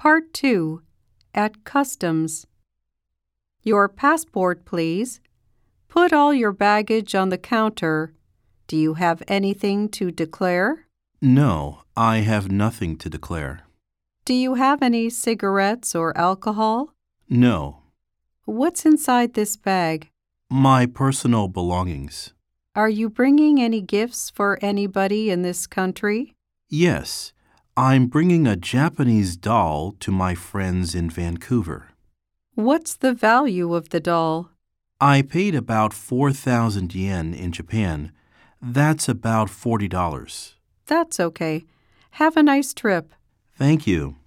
Part 2. At Customs. Your passport, please. Put all your baggage on the counter. Do you have anything to declare? No, I have nothing to declare. Do you have any cigarettes or alcohol? No. What's inside this bag? My personal belongings. Are you bringing any gifts for anybody in this country? Yes, I'm bringing a Japanese doll to my friends in Vancouver. What's the value of the doll? I paid about 4,000 yen in Japan. That's about $40. That's okay. Have a nice trip. Thank you.